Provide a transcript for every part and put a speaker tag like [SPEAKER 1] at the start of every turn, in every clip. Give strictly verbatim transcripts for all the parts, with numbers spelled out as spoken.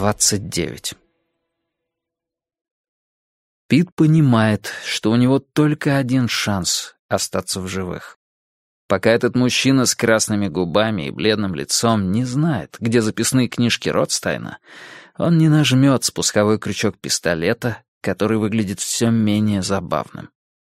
[SPEAKER 1] двадцать девять. Пит понимает, что у него только один шанс остаться в живых. Пока этот мужчина с красными губами и бледным лицом не знает, где записные книжки Ротстайна, он не нажмет спусковой крючок пистолета, который выглядит все менее забавным.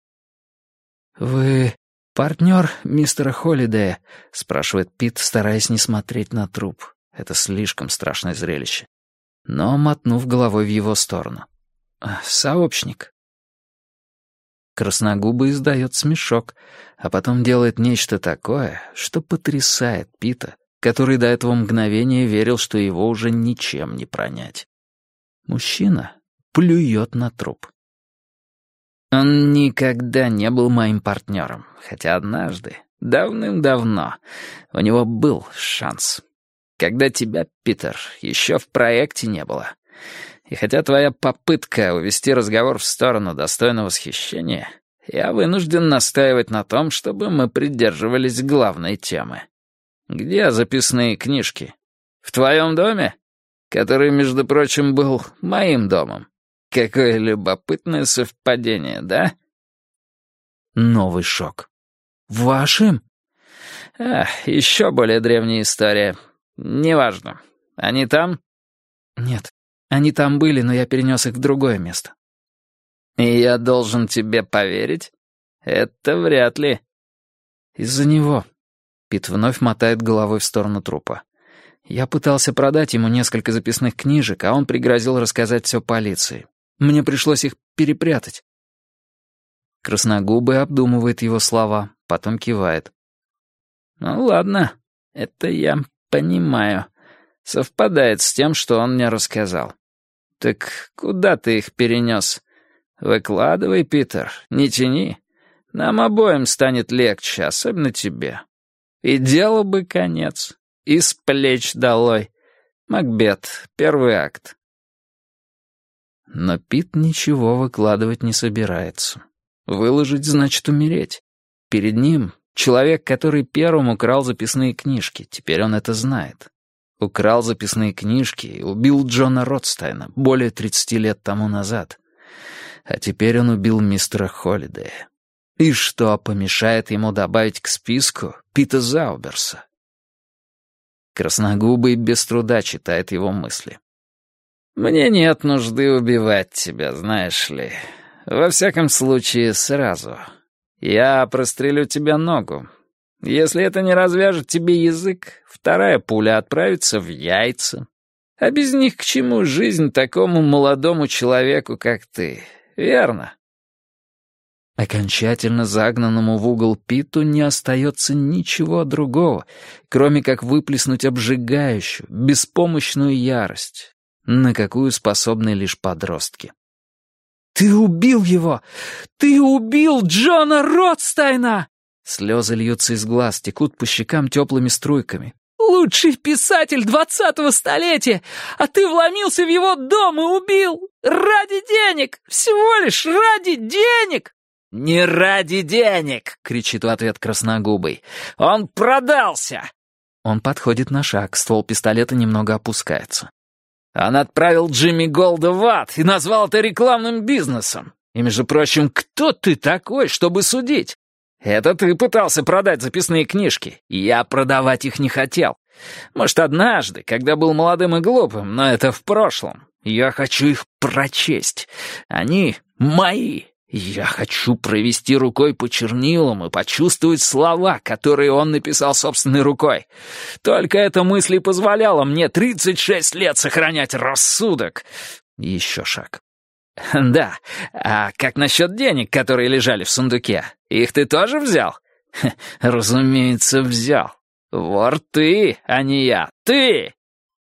[SPEAKER 1] «Вы партнер мистера Холлидея?» — спрашивает Пит, стараясь не смотреть на труп. Это слишком страшное зрелище. Но мотнув головой в его сторону. «Сообщник». Красногубый издает смешок, а потом делает нечто такое, что потрясает Пита, который до этого мгновения верил, что его уже ничем не пронять. Мужчина плюет на труп. Он никогда не был моим партнером, хотя однажды, давным-давно, у него был шанс. Когда тебя, Питер, еще в проекте не было. И хотя твоя попытка увести разговор в сторону достойна восхищения, я вынужден настаивать на том, чтобы мы придерживались главной темы. Где записные книжки? В твоем доме? Который, между прочим, был моим домом. Какое любопытное совпадение, да? Новый шок. Вашим? А, еще более древняя история. Неважно. Они там? Нет. Они там были, но я перенес их в другое место. И я должен тебе поверить? Это вряд ли. Из-за него. Пит вновь мотает головой в сторону трупа. Я пытался продать ему несколько записных книжек, а он пригрозил рассказать все полиции. Мне пришлось их перепрятать. Красногубый обдумывает его слова, потом кивает. Ну ладно, это я понимаю. Совпадает с тем, что он мне рассказал. Так куда ты их перенес? Выкладывай, Питер, не тяни. Нам обоим станет легче, особенно тебе. И делу бы конец. Из плеч долой. Макбет, первый акт. Но Пит ничего выкладывать не собирается. Выложить значит умереть. Перед ним человек, который первым украл записные книжки. Теперь он это знает. Украл записные книжки и убил Джона Ротстайна более тридцати лет тому назад. А теперь он убил мистера Холлидея. И что помешает ему добавить к списку Пита Зауберса? Красногубый без труда читает его мысли. «Мне нет нужды убивать тебя, знаешь ли. Во всяком случае, сразу. Я прострелю тебе ногу. Если это не развяжет тебе язык, вторая пуля отправится в яйца. А без них к чему жизнь такому молодому человеку, как ты? Верно?» Окончательно загнанному в угол Питу не остается ничего другого, кроме как выплеснуть обжигающую, беспомощную ярость, на какую способны лишь подростки. «Ты убил его! Ты убил Джона Ротстайна!» Слезы льются из глаз, текут по щекам теплыми струйками. «Лучший писатель двадцатого столетия! А ты вломился в его дом и убил! Ради денег! Всего лишь ради денег!» «Не ради денег!» — кричит в ответ красногубый. «Он продался!» Он подходит на шаг, ствол пистолета немного опускается. «Он отправил Джимми Голда в ад и назвал это рекламным бизнесом. И, между прочим, кто ты такой, чтобы судить? Это ты пытался продать записные книжки. Я продавать их не хотел. Может, однажды, когда был молодым и глупым, но это в прошлом. Я хочу их прочесть. Они мои. Я хочу провести рукой по чернилам и почувствовать слова, которые он написал собственной рукой. Только эта мысль и позволяла мне тридцать шесть лет сохранять рассудок. Еще шаг. Да, а как насчет денег, которые лежали в сундуке? Их ты тоже взял? Ха, разумеется, взял. Вор ты, а не я. Ты!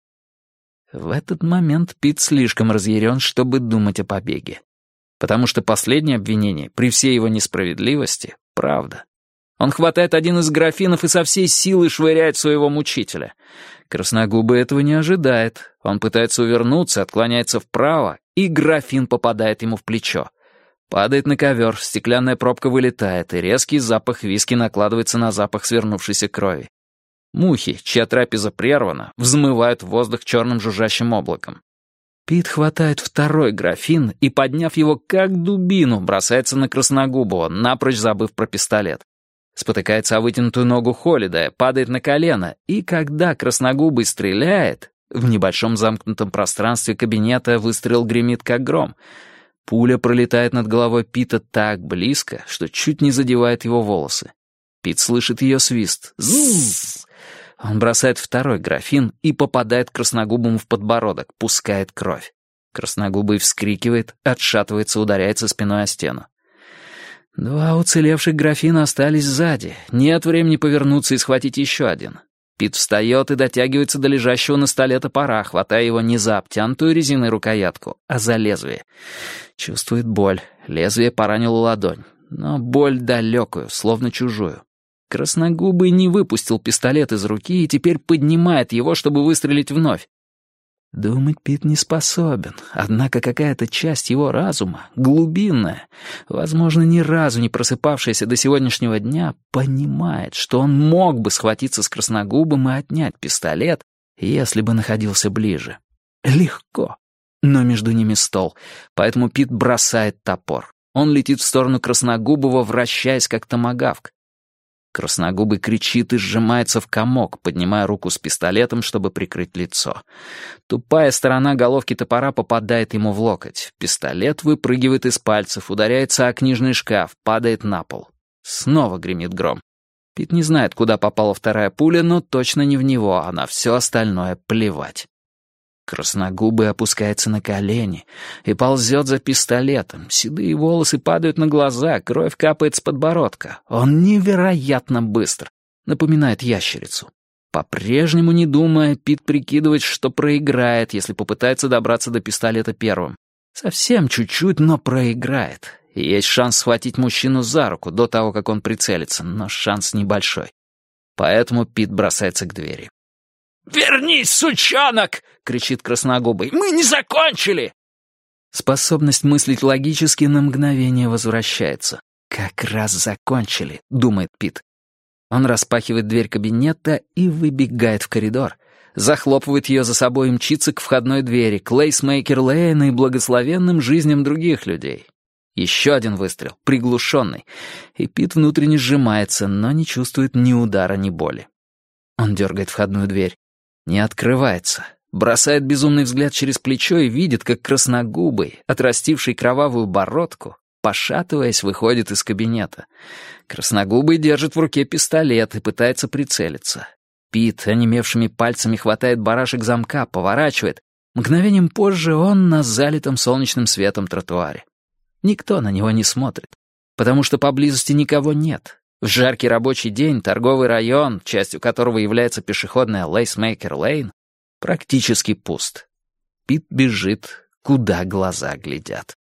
[SPEAKER 1] В этот момент Пит слишком разъярен, чтобы думать о побеге. Потому что последнее обвинение, при всей его несправедливости, правда. Он хватает один из графинов и со всей силы швыряет своего мучителя. Красногубый этого не ожидает. Он пытается увернуться, отклоняется вправо, и графин попадает ему в плечо. Падает на ковер, стеклянная пробка вылетает, и резкий запах виски накладывается на запах свернувшейся крови. Мухи, чья трапеза прервана, взмывают в воздух черным жужжащим облаком. Пит хватает второй графин и, подняв его как дубину, бросается на Красногубого, напрочь забыв про пистолет. Спотыкается о вытянутую ногу Холидая, падает на колено, и когда Красногубый стреляет, в небольшом замкнутом пространстве кабинета выстрел гремит как гром. Пуля пролетает над головой Пита так близко, что чуть не задевает его волосы. Пит слышит ее свист. Зззз! Он бросает второй графин и попадает Красногубому в подбородок, пускает кровь. Красногубый вскрикивает, отшатывается, ударяется спиной о стену. Два уцелевших графина остались сзади. Нет времени повернуться и схватить еще один. Пит встает и дотягивается до лежащего на столе топора, хватая его не за обтянутую резиной рукоятку, а за лезвие. Чувствует боль. Лезвие поранило ладонь. Но боль далекую, словно чужую. Красногубый не выпустил пистолет из руки и теперь поднимает его, чтобы выстрелить вновь. Думать Пит не способен, однако какая-то часть его разума, глубинная, возможно, ни разу не просыпавшаяся до сегодняшнего дня, понимает, что он мог бы схватиться с Красногубым и отнять пистолет, если бы находился ближе. Легко. Но между ними стол, поэтому Пит бросает топор. Он летит в сторону Красногубого, вращаясь как томагавк. Красногубый кричит и сжимается в комок, поднимая руку с пистолетом, чтобы прикрыть лицо. Тупая сторона головки топора попадает ему в локоть. Пистолет выпрыгивает из пальцев, ударяется о книжный шкаф, падает на пол. Снова гремит гром. Пит не знает, куда попала вторая пуля, но точно не в него, а на все остальное плевать. Красногубый опускается на колени и ползет за пистолетом. Седые волосы падают на глаза, кровь капает с подбородка. Он невероятно быстр, напоминает ящерицу. По-прежнему не думая, Пит прикидывает, что проиграет, если попытается добраться до пистолета первым. Совсем чуть-чуть, но проиграет. И есть шанс схватить мужчину за руку до того, как он прицелится, но шанс небольшой. Поэтому Пит бросается к двери. «Вернись, сучонок!» — кричит Красногубый. «Мы не закончили!» Способность мыслить логически на мгновение возвращается. «Как раз закончили», — думает Пит. Он распахивает дверь кабинета и выбегает в коридор. Захлопывает ее за собой и мчится к входной двери, к Лейсмейкер-Лейн и благословенным жизням других людей. Еще один выстрел, приглушенный, и Пит внутренне сжимается, но не чувствует ни удара, ни боли. Он дергает входную дверь. Не открывается. Бросает безумный взгляд через плечо и видит, как Красногубый, отрастивший кровавую бородку, пошатываясь, выходит из кабинета. Красногубый держит в руке пистолет и пытается прицелиться. Пит онемевшими пальцами хватает барашек замка, поворачивает. Мгновением позже он на залитом солнечным светом тротуаре. Никто на него не смотрит, потому что поблизости никого нет. В жаркий рабочий день торговый район, частью которого является пешеходная Лейсмейкер-Лейн, практически пуст. Пит бежит, куда глаза глядят.